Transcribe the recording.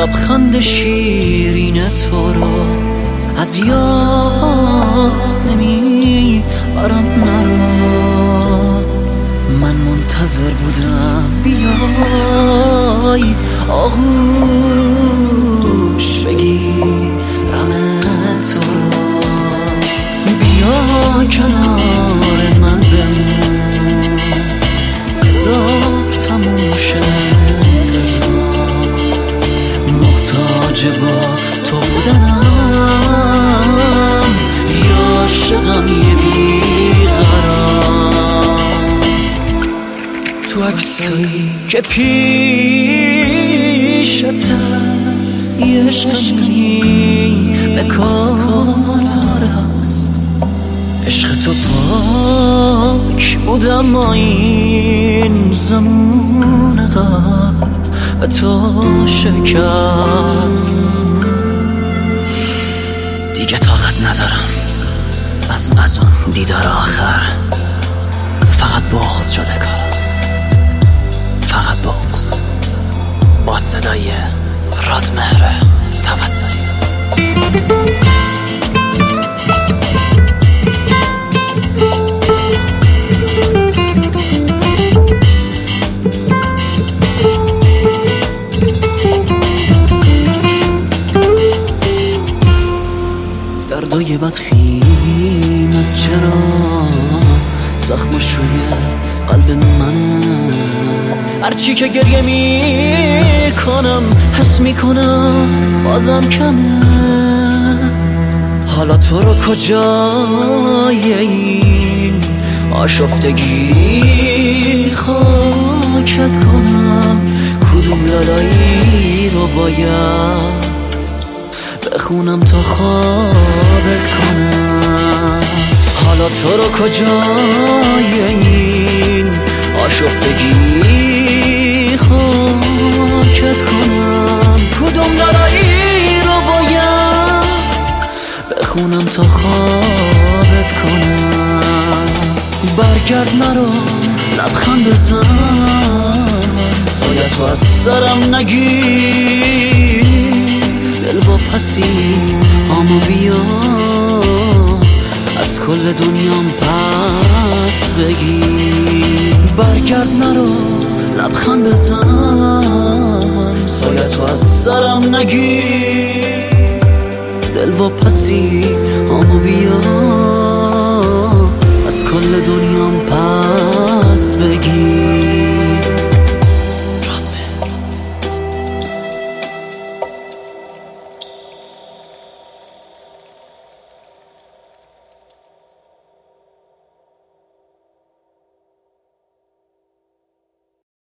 لبخند شیرین تو رو از یاد نمی برم نرو. من منتظر بودم بیای آغوش بگیرم تو رو. بیا کنار من بمون بذار تموم شه انتظار. محتاج با تو بودنم یا عاشقم یه بیقرار. تو عکسایی که پیشته یه عشقی به کار است. عشق تو پاک بودم ما این زمان قبل به تو شکست. دیگه طاقت ندارم از اون دیدار آخر. فقط بغض شده کار، فقط بغض با صدای رادمهر توسلی. دردای بدخیمت چرا زخمش روی قلب منه؟ هرچی که گریه میکنم حس میکنم بازم کمه. حالا تو رو کجای این آشفتگی خاکت کنم؟ کدوم لالایی رو باید بخونم تا خوابت کنم؟ حالا تو رو کجای این آشفتگی خاکت کنم؟ کدوم لالایی رو باید بخونم تا خوابت کنم؟ برگرد مرا لبخند بزن، سایتو از سرم نگیر. دل با پسی اما بیا از کل دنیام پس بگیر. برگرد نرو لبخند بزن، سایتو از سرم نگیر. دل با پسی اما بیا از کل دنیام پس بگیر.